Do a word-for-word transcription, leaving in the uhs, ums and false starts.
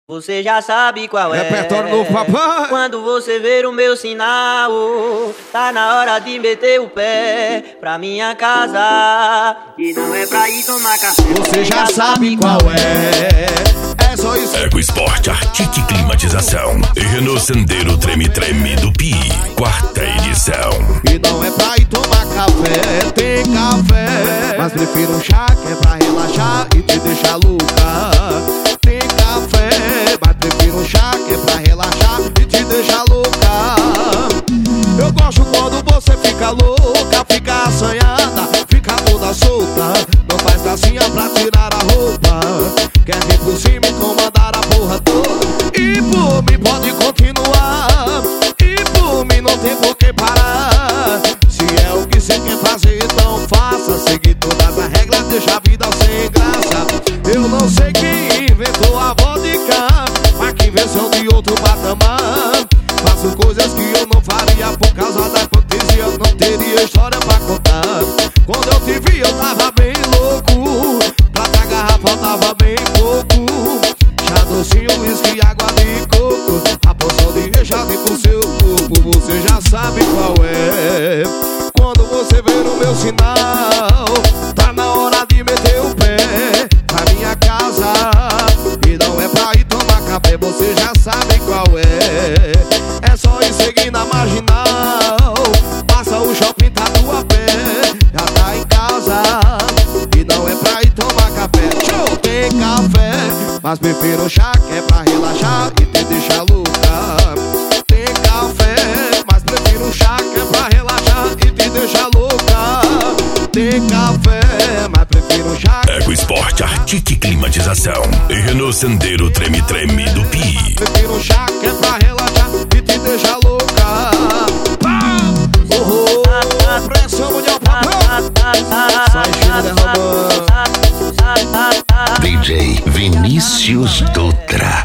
Você já sabe qual é. Repertório novo, papai. Quando você ver o meu sinal, tá na hora de meter o pé pra minha casa. E não é pra ir tomar café. Você já sabe qual é. É só isso. Ego Sport, Artique Climatização e Renault Sandero Treme Treme do Pi, quarta edição. E não é pra ir tomar café, tem café, mas prefiro um chá que é pra relaxar e te deixar louca. Tem café, mas prefiro um chá que é pra relaxar e te deixar louca. Eu gosto quando você fica louca, fica assanhada, fica toda solta. Não faz gracinha pra tirar a roupa, quer vir por cima e comandar a porra toda. E por mim pode continuar, e por mim não tem por que parar. Se é o que você quer fazer, então faça. Seguir todas as regras, deixa a vida sem graça. Eu não sei quem inventou a vodka, mas que invenção de outro patamar. Faço coisas que eu não faria por causa da hipotesia, eu não teria história pra contar. Quando eu te vi eu tava bem louco, prata garrafa faltava bem pouco. Chá docinho, uísque, água de coco, a poção de recheado pro seu corpo. Você já sabe qual é. Quando você ver o meu sinal, tá na hora de meter o pé pra minha casa. E não é pra ir tomar café, você já sabe qual é. É só ir seguir na marginal, passa o shopping, tá tua pé, já tá em casa. E não é pra ir tomar café, show, tem café, mas prefiro um chá que é pra relaxar e te deixar louca. Tem café, mas prefiro um chá que é pra relaxar e te deixar louca. Tem café, mas prefiro um chá. Ego Sport, Artique Climatização e Renault Sandero Treme Treme do Pi. Prefiro um chá que é pra relaxar e te deixar louca. Oh, oh, pressão mundial, papai. Sai cheiro derramando. D J Vinícius Dutra.